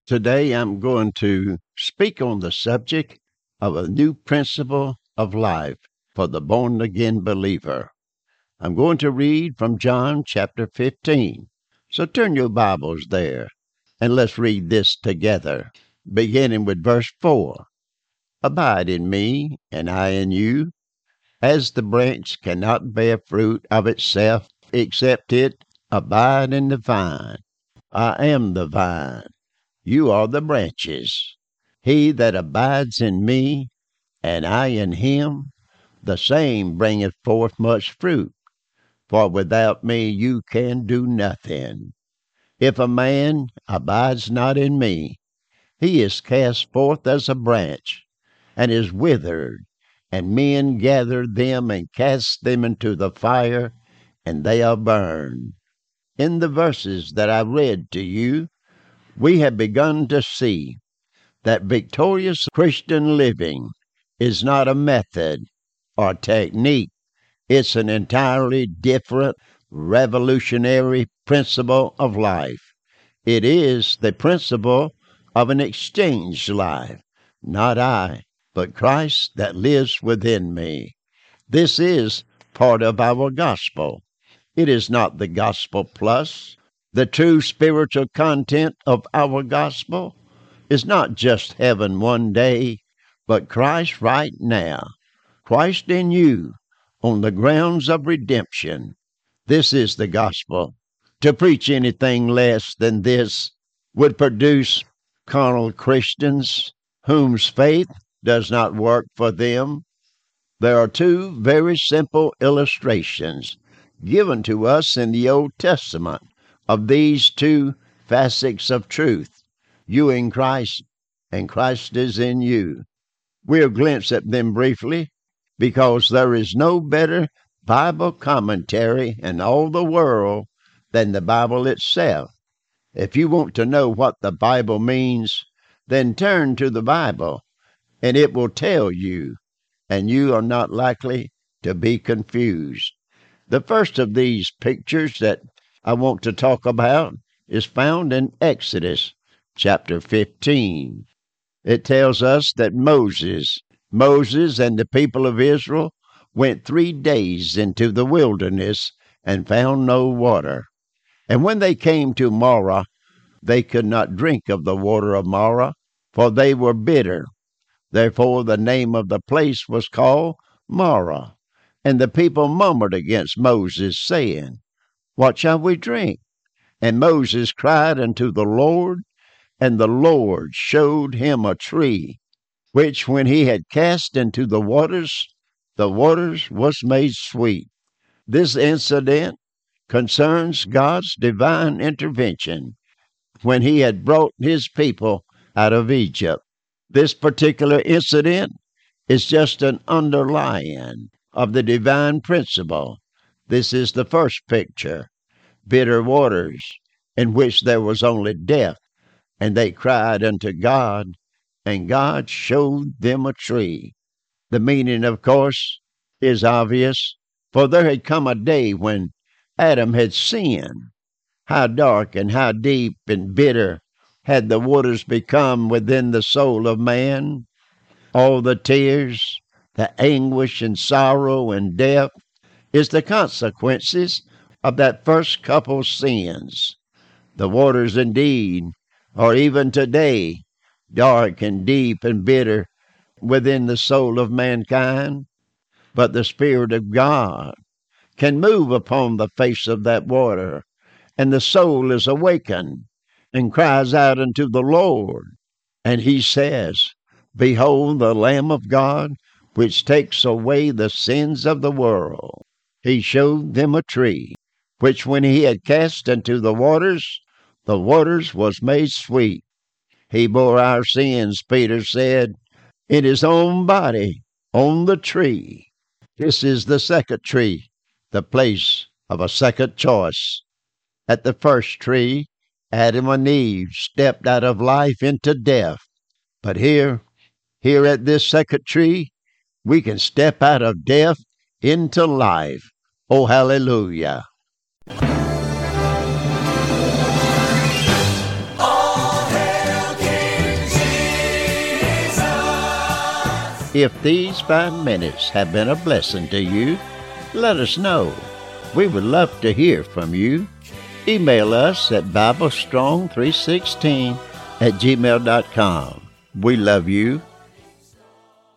Today I'm going to speak on the subject of a new principle of life for the born-again believer. I'm going to read from John chapter 15. So turn your Bibles there and let's read this together, beginning with verse 4. Abide in me, and I in you, as the branch cannot bear fruit of itself except it abide in the vine. I am the vine. You are the branches. He that abides in me, and I in him, the same bringeth forth much fruit. For without me you can do nothing. If a man abides not in me, he is cast forth as a branch, and is withered, and men gather them and cast them into the fire, and they are burned. In the verses that I read to you, we have begun to see that victorious Christian living is not a method or technique. It's an entirely different, revolutionary principle of life. It is the principle of an exchanged life. Not I, but Christ that lives within me. This is part of our gospel. It is not the gospel plus. The true spiritual content of our gospel is not just heaven one day, but Christ right now. Christ in you on the grounds of redemption. This is the gospel. To preach anything less than this would produce carnal Christians whose faith does not work for them. There are two very simple illustrations given to us in the Old Testament of these two facets of truth. You in Christ, and Christ is in you. We'll glimpse at them briefly, because there is no better Bible commentary in all the world than the Bible itself. If you want to know what the Bible means, then turn to the Bible, and it will tell you, and you are not likely to be confused. The first of these pictures that I want to talk about is found in Exodus chapter 15. It tells us that Moses and the people of Israel went 3 days into the wilderness and found no water. And when they came to Marah, they could not drink of the water of Marah, for they were bitter. Therefore the name of the place was called Marah. And the people murmured against Moses, saying, What shall we drink? And Moses cried unto the Lord, and the Lord showed him a tree, which when he had cast into the waters was made sweet. This incident concerns God's divine intervention when he had brought his people out of Egypt. This particular incident is just an underlying of the divine principle. This is the first picture, bitter waters, in which there was only death, and they cried unto God, and God showed them a tree. The meaning, of course, is obvious, for there had come a day when Adam had sinned. How dark and how deep and bitter had the waters become within the soul of man. All the tears, the anguish and sorrow and death is the consequences of that first couple's sins. The waters indeed are even today dark and deep and bitter within the soul of mankind, but the Spirit of God can move upon the face of that water, and the soul is awakened and cries out unto the Lord, and he says, Behold the Lamb of God, which takes away the sins of the world. He showed them a tree, which when he had cast into the waters was made sweet. He bore our sins, Peter said, in his own body on the tree. This is the second tree, the place of a second choice. At the first tree, Adam and Eve stepped out of life into death. But here at this second tree, we can step out of death into life. Oh, hallelujah. All hail If these 5 minutes have been a blessing to you, let us know. We would love to hear from you. Email us at BibleStrong316@gmail.com. We love you,